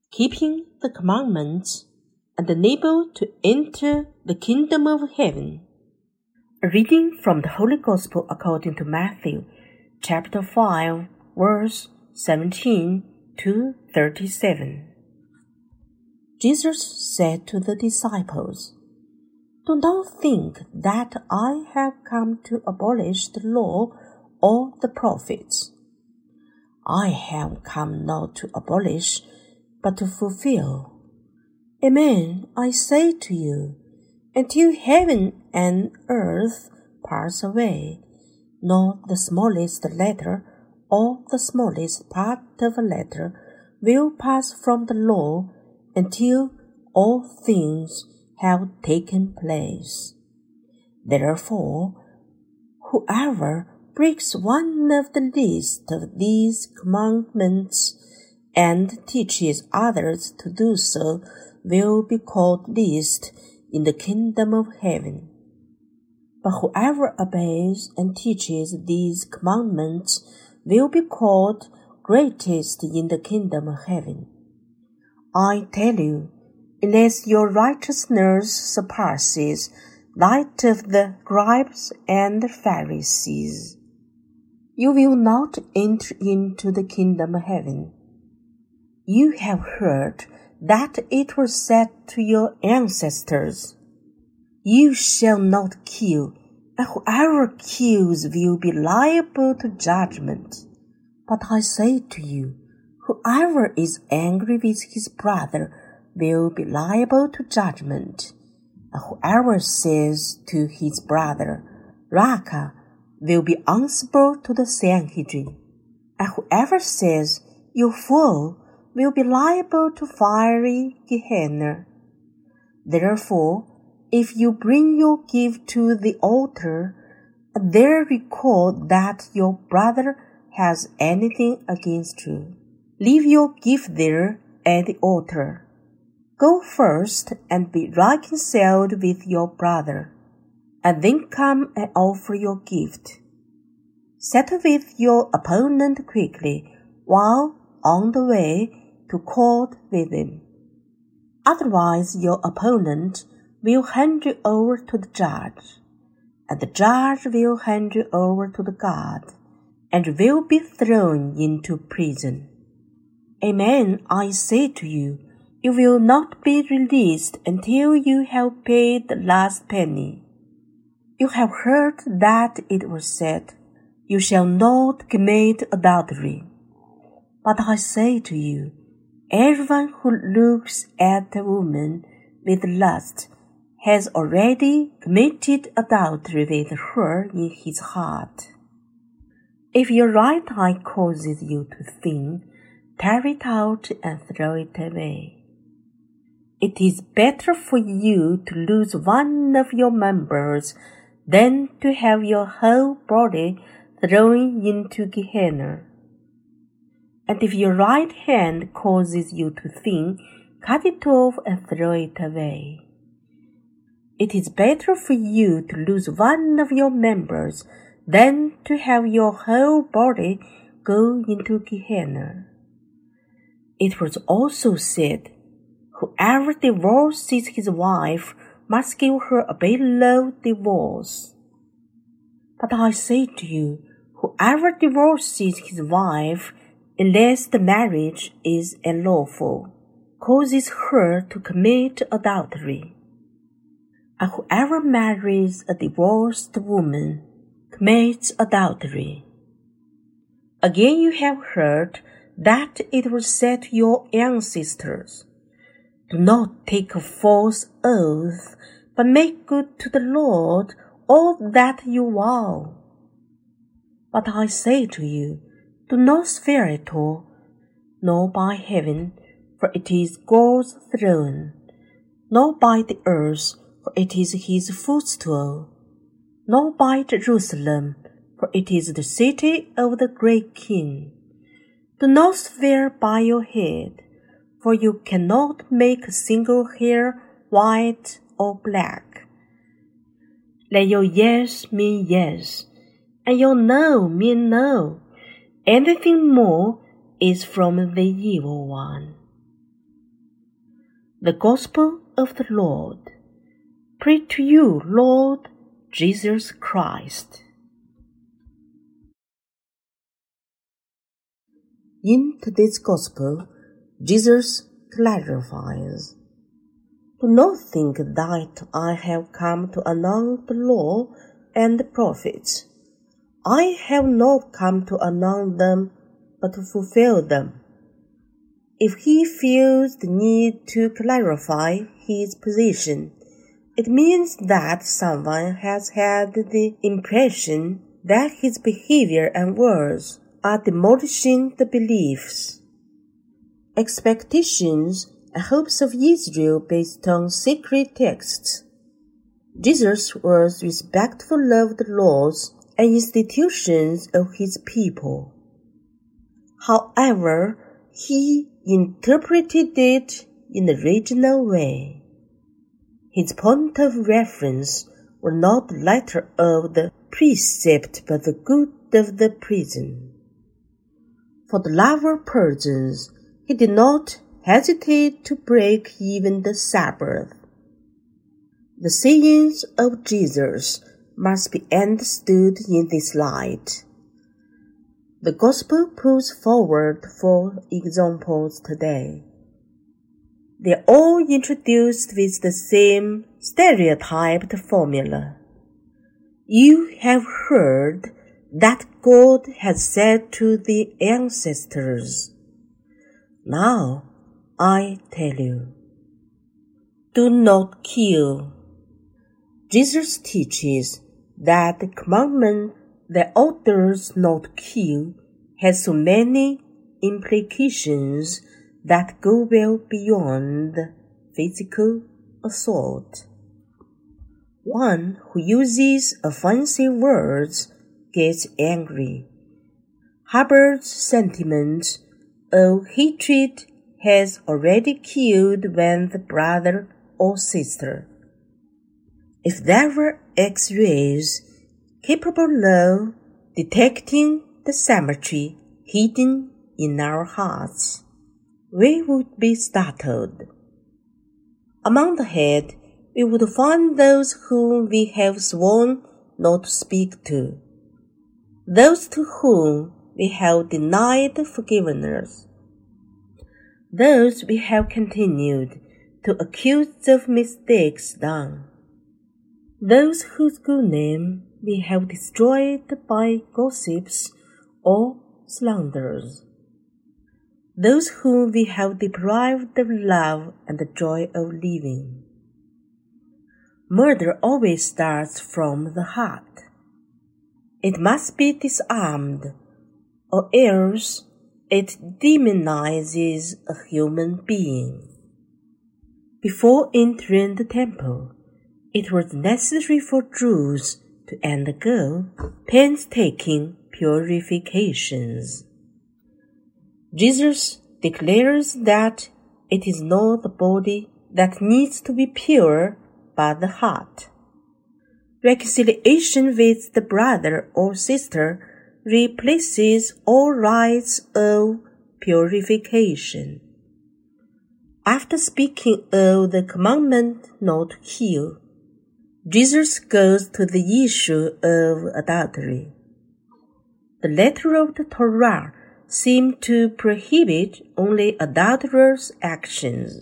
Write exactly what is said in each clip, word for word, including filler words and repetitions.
keeping the commandments, and able to enter the kingdom of heaven. A reading from the Holy Gospel according to Matthew, chapter five, verse seventeen to thirty-seven. Jesus said to the disciples, "Do not think that I have come to abolish the law or the prophets. I have come not to abolish, but to fulfill. Amen, I say to you, until heaven and earth pass away, not the smallest letter or the smallest part of a letter will pass from the law until all things have taken place. Therefore, whoever breaks one of the least of these commandments and teaches others to do so will be called least in the kingdom of heaven. But whoever obeys and teaches these commandments will be called greatest in the kingdom of heaven. I tell you, unless your righteousness surpasses that of the scribes and the Pharisees, you will not enter into the kingdom of heaven. You have heard that it was said to your ancestors, 'You shall not kill, and whoever kills will be liable to judgment.' But I say to you, whoever is angry with his brother will be liable to judgment, and whoever says to his brother, 'Raca,' will be answerable to the Sanhedrin, and whoever says, 'You fool,' will be liable to fiery Gehenna. Therefore, if you bring your gift to the altar, and there record that your brother has anything against you, leave your gift there at the altar. Go first and be reconciled with your brother, and then come and offer your gift. Settle with your opponent quickly while on the way to court with him. Otherwise your opponent will hand you over to the judge, and the judge will hand you over to the guard, and will be thrown into prison. Amen, I say to you, you will not be released until you have paid the last penny. You have heard that it was said, 'You shall not commit adultery.' But I say to you, everyone who looks at a woman with lust has already committed adultery with her in his heart. If your right eye causes you to sin, tear it out and throw it away. It is better for you to lose one of your members than to have your whole body thrown into Gehenna. And if your right hand causes you to sin, cut it off and throw it away. It is better for you to lose one of your members than to have your whole body go into Gehenna. It was also said, 'Whoever divorces his wife must give her a bill of divorce.' But I say to you, whoever divorces his wife, unless the marriage is unlawful, causes her to commit adultery. And whoever marries a divorced woman commits adultery. Again you have heard that it was said to your ancestors, 'Do not take a false oath, but make good to the Lord all that you vow.' But I say to you, do not swear at all, nor by heaven, for it is God's throne, nor by the earth, for it is his footstool, nor by Jerusalem, for it is the city of the great King. Do not swear by your head, for you cannot make a single hair white or black. Let your yes mean yes, and your no mean no. Anything more is from the evil one. The Gospel of the Lord. Praise to you, Lord Jesus Christ. In today's Gospel, Jesus clarifies, "Do not think that I have come to annul the law and the prophets. I have not come to annul them, but to fulfill them." If he feels the need to clarify his position, it means that someone has had the impression that his behavior and words are demolishing the beliefs, expectations, and hopes of Israel based on sacred texts. Jesus was respectful of the laws and institutions of his people. However, he interpreted it in a regional way. His point of reference was not the letter of the precept but the good of the prison. For the lover persons, he did not hesitate to break even the Sabbath. The sayings of Jesus must be understood in this light. The Gospel puts forward four examples today. They are all introduced with the same stereotyped formula. You have heard that God has said to the ancestors, "Now I tell you, do not kill." Jesus teaches that the commandment that authors not kill has so many implications that go well beyond physical assault. One who uses offensive words gets angry, harbors sentiments of hatred, has already killed one's brother or sister. If there were X-rays capable of detecting the cemetery hidden in our hearts, we would be startled. Among the head, we would find those whom we have sworn not to speak to, those to whom we have denied forgiveness, those we have continued to accuse of mistakes done, those whose good name we have destroyed by gossips or slanders, those whom we have deprived of love and the joy of living. Murder always starts from the heart. It must be disarmed, or else it demonizes a human being. Before entering the temple, it was necessary for Jews to undergo painstaking purifications. Jesus declares that it is not the body that needs to be pure, but the heart. Reconciliation with the brother or sister replaces all rites of purification. After speaking of the commandment not to kill, Jesus goes to the issue of adultery. The letter of the Torah seemed to prohibit only adulterous actions.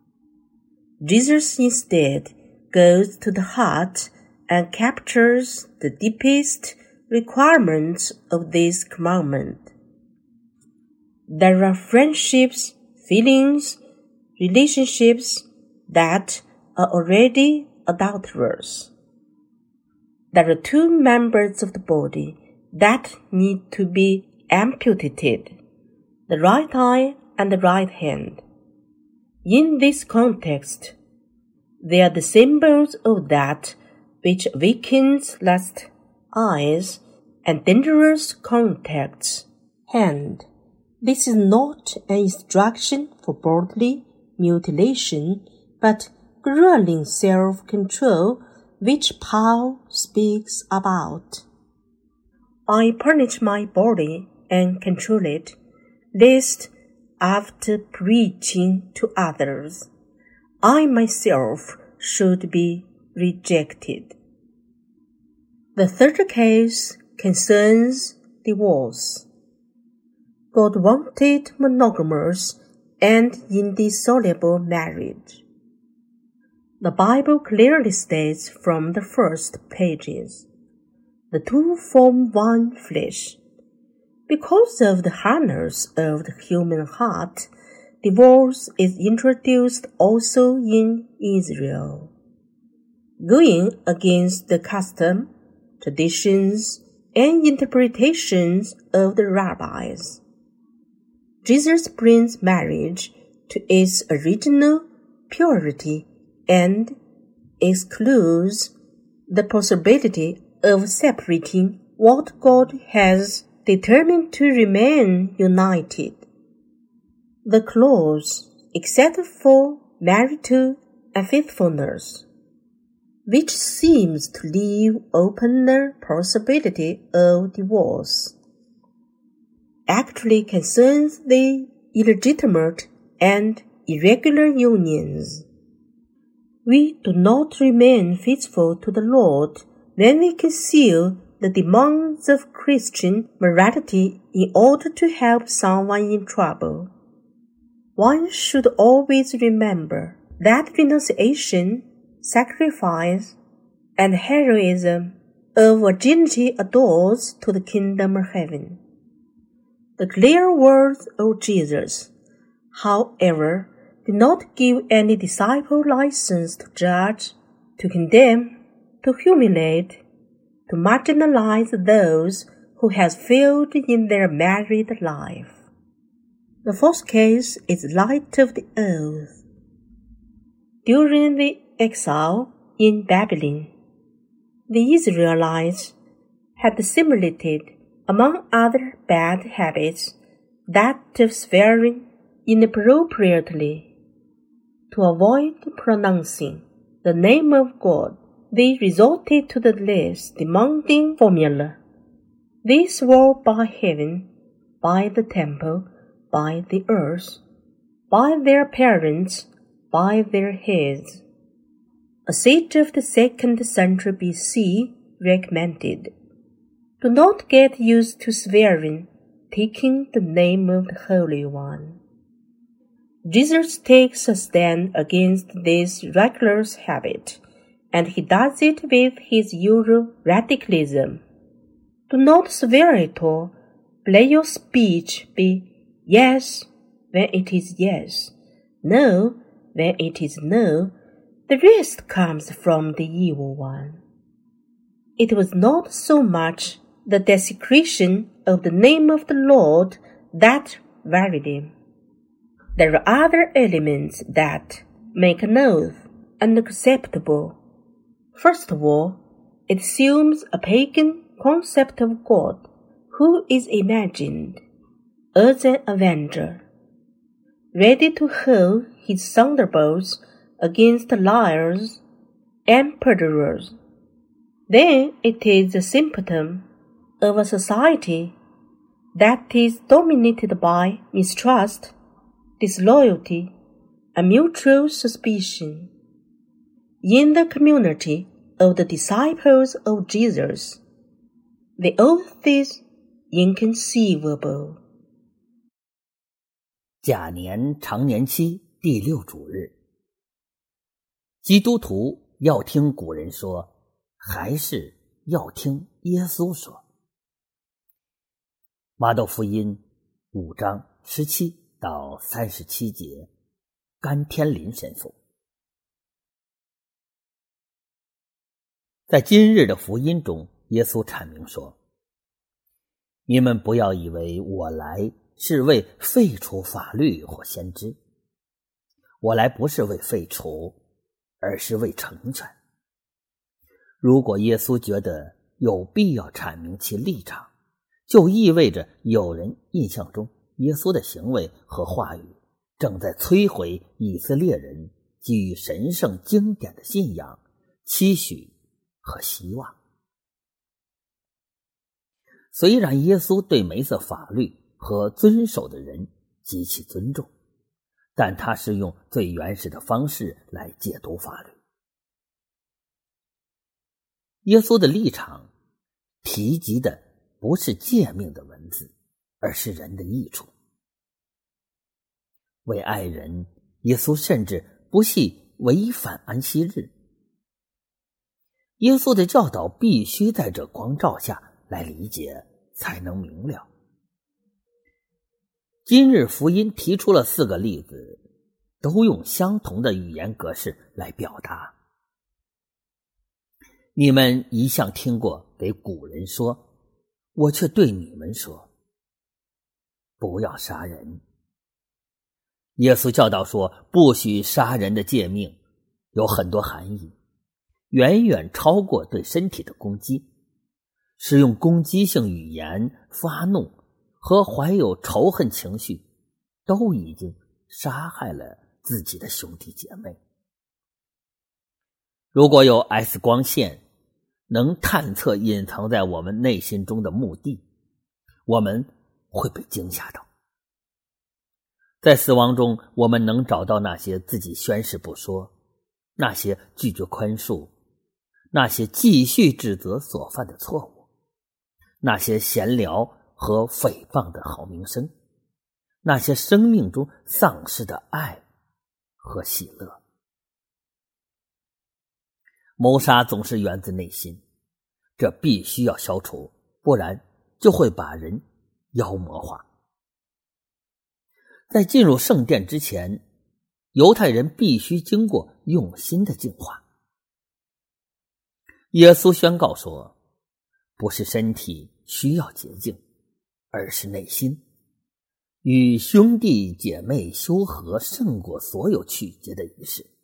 Jesus instead goes to the heart and captures the deepest requirements of this commandment. There are friendships, feelings, relationships that are already adulterous. There are two members of the body that need to be amputated, the right eye and the right hand. In this context, they are the symbols of that which awakens lust, eyes, and dangerous contacts, hand. This is not an instruction for bodily mutilation, but grueling self-control which Paul speaks about. I punish my body and control it, lest after preaching to others, I myself should be rejected. The third case concerns divorce. God wanted monogamous and indissoluble marriage. The Bible clearly states from the first pages, the two form one flesh. Because of the hardness of the human heart, divorce is introduced also in Israel. Going against the custom, traditions, and interpretations of the rabbis, Jesus brings marriage to its original purity and excludes the possibility of separating what God has determined to remain united. The clause, except for marital unfaithfulness, which seems to leave open the possibility of divorce, actually concerns the illegitimate and irregular unions. We do not remain faithful to the Lord when we conceal the demands of Christian morality in order to help someone in trouble. One should always remember that renunciation, sacrifice, and heroism of virginity adores to the kingdom of heaven. The clear words of Jesus, however, did not give any disciple license to judge, to condemn, to humiliate, to marginalize those who have failed in their married life. The fourth case is light of the oath. During the exile in Babylon, the Israelites had assimilated, among other bad habits, that of swearing inappropriately. To avoid pronouncing the name of God, they resorted to the less demanding formula. They swore by heaven, by the temple, by the earth, by their parents, by their heads. A sage of the second century B C recommended, do not get used to swearing, taking the name of the Holy One. Jesus takes a stand against this reckless habit, and he does it with his usual radicalism. Do not swear at all. Let your speech be yes when it is yes, no when it is no. The rest comes from the evil one. It was not so much the desecration of the name of the Lord that worried him. There are other elements that make an oath unacceptable. First of all, it assumes a pagan concept of God who is imagined as an avenger, ready to hurl his thunderbolts against liars and perjurers. Then it is a symptom of a society that is dominated by mistrust, disloyalty, and mutual suspicion. In the community of the disciples of Jesus, the oath is inconceivable. 甲年常年期第六主日，基督徒要听古人说，还是要听耶稣说？马窦福音五章十七到三十七节，甘天林神父。在今日的福音中，耶稣阐明说，你们不要以为我来是为废除法律或先知，我来不是为废除，而是为成全。如果耶稣觉得有必要阐明其立场，就意味着有人印象中耶稣的行为和话语正在摧毁以色列人基于神圣经典的信仰、期许和希望。虽然耶稣对梅瑟法律和遵守的人极其尊重， 但他是用最原始的方式来解读法律。耶稣的立场提及的不是诫命的文字，而是人的益处。为爱人，耶稣甚至不惜违反安息日。耶稣的教导必须在这光照下来理解，才能明了。今日福音提出了四个例子，都用相同的语言格式来表达。你们一向听过给古人说，我却对你们说，不要杀人。耶稣教导说，不许杀人的诫命有很多含义，远远超过对身体的攻击。使用攻击性语言、发怒和怀有仇恨情绪，都已经杀害了自己的兄弟姐妹。如果有 X 光线能探测隐藏在我们内心中的目的，我们会被惊吓到。在死亡中，我们能找到那些自己宣誓不说，那些拒绝宽恕，那些继续指责所犯的错误，那些闲聊和诽谤的好名声，那些生命中丧失的爱和喜乐。谋杀总是源自内心，这必须要消除，不然就会把人妖魔化。在进入圣殿之前，犹太人必须经过用心的净化。耶稣宣告说，不是身体需要洁净，而是内心。与兄弟姐妹修和胜过所有曲节的仪式。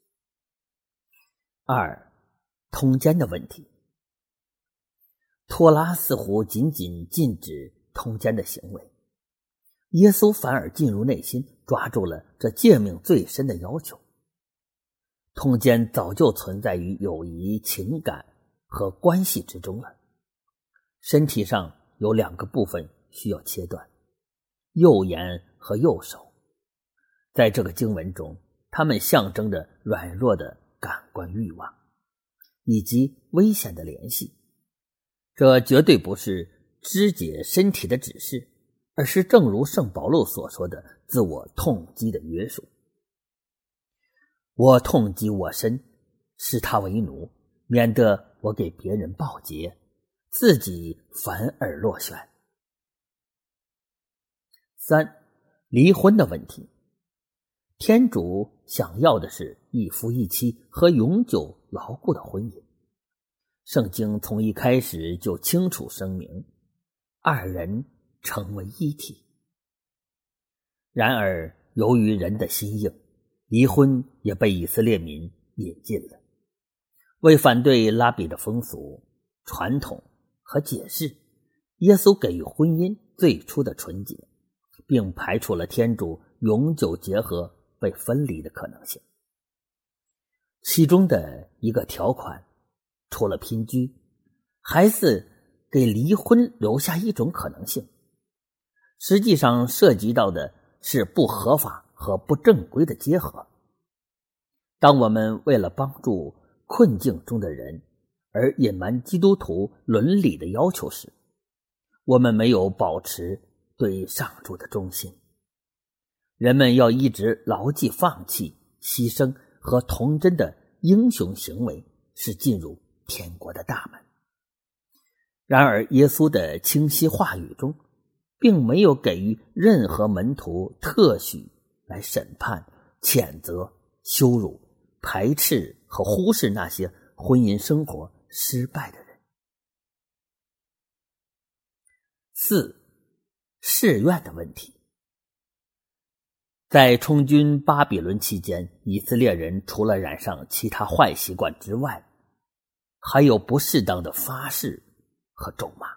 二，通奸的问题。托拉似乎仅仅禁止通奸的行为，耶稣反而进入内心，抓住了这诫命最深的要求。通奸早就存在于友谊、情感和关系之中了。身体上有两个部分需要切断，右眼和右手。在这个经文中，它们象征着软弱的感官欲望以及危险的联系。这绝对不是肢解身体的指示，而是正如圣保禄所说的自我痛击的约束。我痛击我身，视他为奴，免得我给别人报捷，自己反而落选。三，离婚的问题。天主想要的是一夫一妻和永久牢固的婚姻。圣经从一开始就清楚声明，二人成为一体。然而，由于人的心硬，离婚也被以色列民引进了。为反对拉比的风俗、传统和解释，耶稣给予婚姻最初的纯洁，并排除了天主永久结合被分离的可能性。其中的一个条款，除了姘居，还是给离婚留下一种可能性。实际上涉及到的是不合法和不正规的结合。当我们为了帮助困境中的人而隐瞒基督徒伦理的要求时，我们没有保持对上主的忠心。人们要一直牢记放弃、牺牲和童真的英雄行为是进入天国的大门。然而耶稣的清晰话语中并没有给予任何门徒特许来审判、谴责、羞辱、排斥和忽视那些婚姻生活失败的人。四，誓愿的问题。在充军巴比伦期间，以色列人除了染上其他坏习惯之外，还有不适当的发誓和咒骂。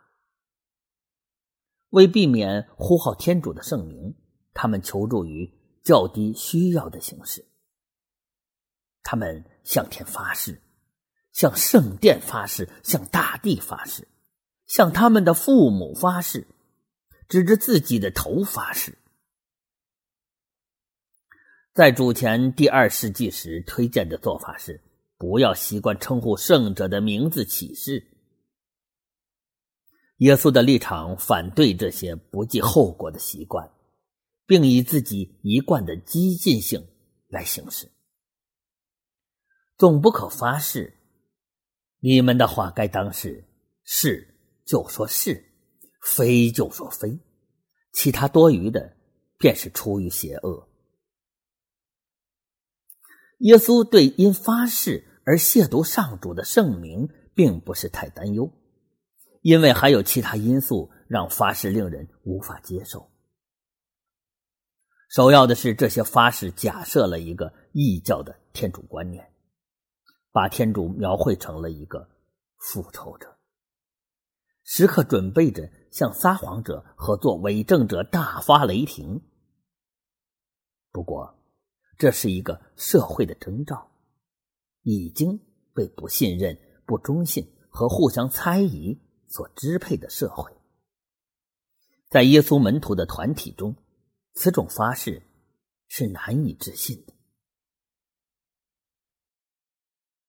为避免呼号天主的圣名，他们求助于较低需要的形式。他们向天发誓，向圣殿发誓，向大地发誓，向他们的父母发誓，指着自己的头发誓。 在主前第二世纪时推荐的做法是，不要习惯称呼圣者的名字起誓。耶稣的立场反对这些不计后果的习惯，并以自己一贯的激进性来行事。总不可发誓，你们的话该当是是就说是，非就说非，其他多余的便是出于邪恶。耶稣对因发誓而亵渎上主的圣名并不是太担忧，因为还有其他因素让发誓令人无法接受。首要的是，这些发誓假设了一个异教的天主观念，把天主描绘成了一个复仇者，时刻准备着向撒谎者和做伪证者大发雷霆。不过这是一个社会的征兆，已经被不信任、不忠信和互相猜疑所支配的社会。在耶稣门徒的团体中，此种发誓是难以置信的。